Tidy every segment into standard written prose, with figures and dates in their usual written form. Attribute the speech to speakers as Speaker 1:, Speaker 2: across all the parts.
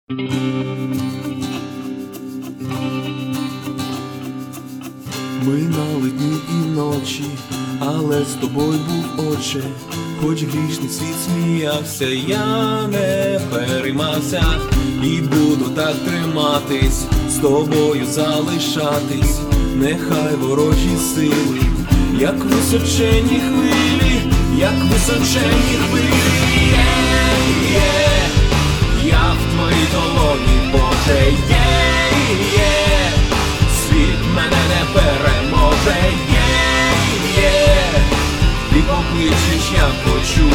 Speaker 1: Минали дні і ночі, але з тобою був, Отче. Хоч грішний світ сміявся, я не переймався. І буду так триматись, з тобою залишатись. Нехай ворожі сили, як височені хвилі, як височені хвилі. Я в твоїй долоні, Боже, світ мене не переможе, ти покличеш, я почую,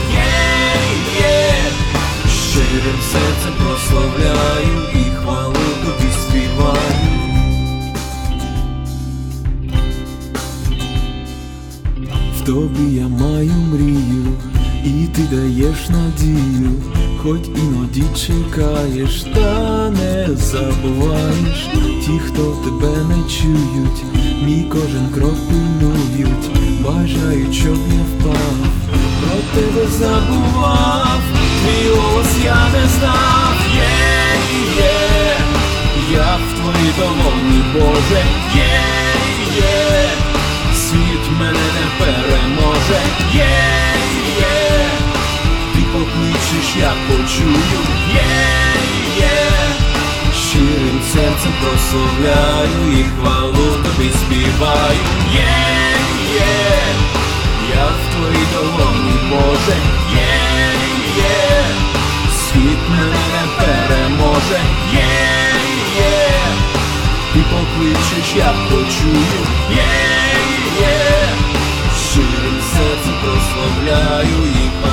Speaker 1: щирим серцем прославляю і хвалу тобі співаю. В тобі я маю мрію, і ти даєш надію, хоч іноді чекаєш, та не забуваєш. Ті, хто тебе не чують, мій кожен крок пильнують, бажають, щоб я впав, про тебе забував, твій голос я не знав. Я в твоїй долоні, Боже, світ мене не переможе, ти покличеш, я почую, щирим серцем прославляю і хвалу тобі співаю, я в твоїй долоні, Боже, світ мене не переможе, ти покличеш, я почую, щирим серцем прославляю і хвалу.